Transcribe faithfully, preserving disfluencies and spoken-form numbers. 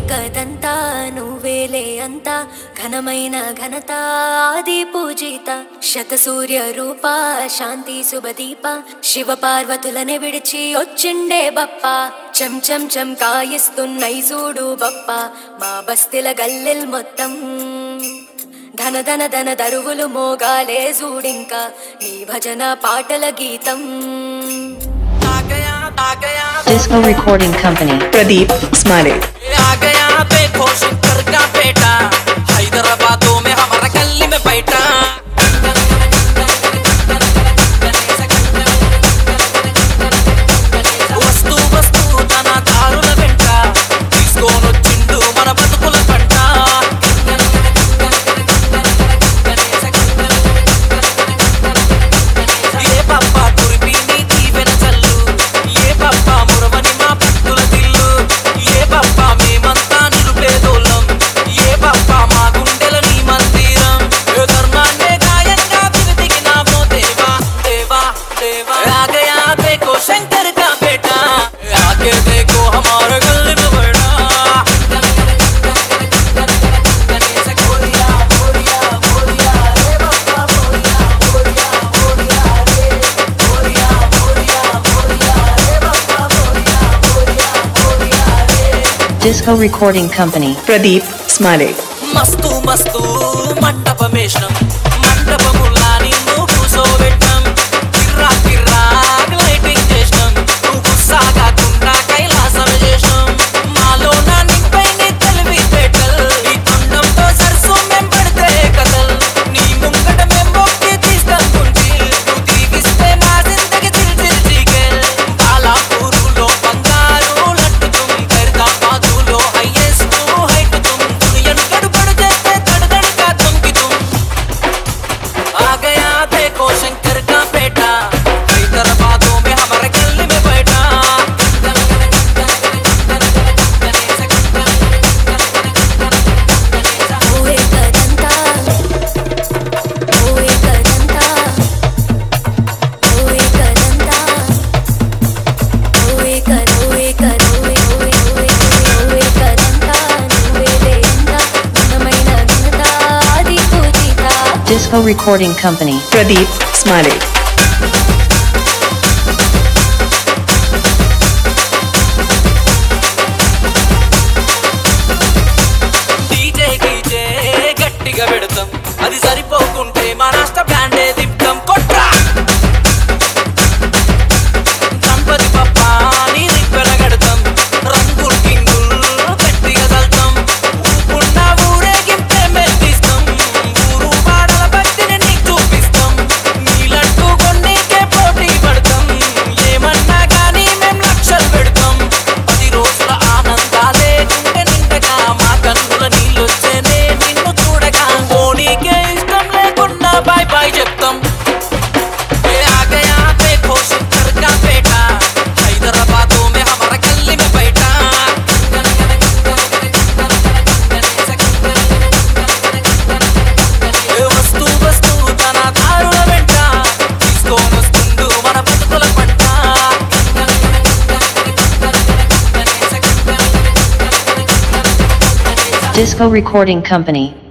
కదంతా నువ్వేలే అంతా ఘనమైన ఘనత ఆది పూజిత శతసూర్య రూప శాంతి శుభదీప శివ పార్వతులనే విడిచి వచ్చిండే బప్ప చం చం చం కాయిస్తున్నై చూడు బప్ప మా బస్తిల గల్లెల్ మొత్తం ధన ధన ధన దరువులు మోగాలే చూడింకా నీ భజన పాటల గీతం. Disco Recording Company. Pradeep Smale. आ गया देखो शंकर का बेटा हैदराबादों में हमारा गली में बैठा वस्तु वस्तु तन दारुల వెంట తీసుకొనొచ్చిండు మన బతుకుల పంట ఏ పప్పా కురిపి నీ దీవెన చల్లు ఏ పప్పా మురవని మా భక్తుల దిల్లు ఏ పప్పా మేమంతా నిరుపేదోళ్ళం ఏ పప్పా మా గుండెల నీ మందిరం ఏ ధర్మాన్నే గాయంగా తిరిగినామో దేవా దేవా దేవా आ गया देखो शंकर का बेटा आके देखो हमारे गले में बैठा Disco Recording Company. Pradeep Smale. మస్తు మస్తు మండపమేషం మండపములా నిన్ను కూసోబెట్టం కిర్రా కిర్రా లైటింగ్ చేసినాం నువ్వు సాగకుండా కైలాసం చేసినాం మాలో నా నీపై నీ తెలివి పెట్టల్ నీ కొండంతో సరసు మేం పడితే కదల్ నీ ముంగట మేం మొక్కి తీస్తాం కుంటి నువ్వు దీవిస్తే మా జిందగీ దిల్ దిల్ జిగేల్ బాలాపూరులో బంగారు లట్టు తుమ్ ఖైరదాబాదులో హైయెస్ట్ హైట్ తుమ్ దునియను గడుబడు చేస్తే దడదడ కా తుంకి తుమ్ आ गया देखो शंकर का बेटा हैदराबादों में हमारे गली में बैठा ఓయే కదంతా ఓయే కదంతా ఓయే కదంతా ఓయే కద ఓయే కద ఓయే ఓయే ఓయే ఓయే కదంతా నువ్వేలే అంతా ఘనమైన ఘనత ఆది పూజిత. Disco Recording Company. Pradeep Smale. DJ గీజే గట్టిగా పెడతాం అది సరిపోకుంటే మా రాష్ట్ర బ్యాండే దింపుతాం కొట్రా గణపతి పప్ప నీ రిప్పెన గడతాం రంగుల్ కింగుల్ గట్టిగా చల్తాం ఊపున్న ఊరేగింపే మెత్తిస్తాం ఊరు వాడల భక్తిని నీకు చూపిస్తాం నీలంటూ కొన్నికే పోటీ పడతాం ఏమన్నా కానీ మేం లక్షలు పెడతాం పది రోజుల ఆనందాలే గుండె నిండగా మా కన్నుల నీళ్ళొచ్చేనే నిన్ను చూడగా ఓనీకే ఇష్టం లేకున్నా బాయ్ బాయ్ చెప్తాం ఏ आ गया देखो शंकर का बेटा हैदराबादों में हमारा गली में बैठा ఏ వస్తు వస్తు తన దారుల వెంట తీసుకొనొస్తుండు మన బతుకుల పంట Disco Recording Company.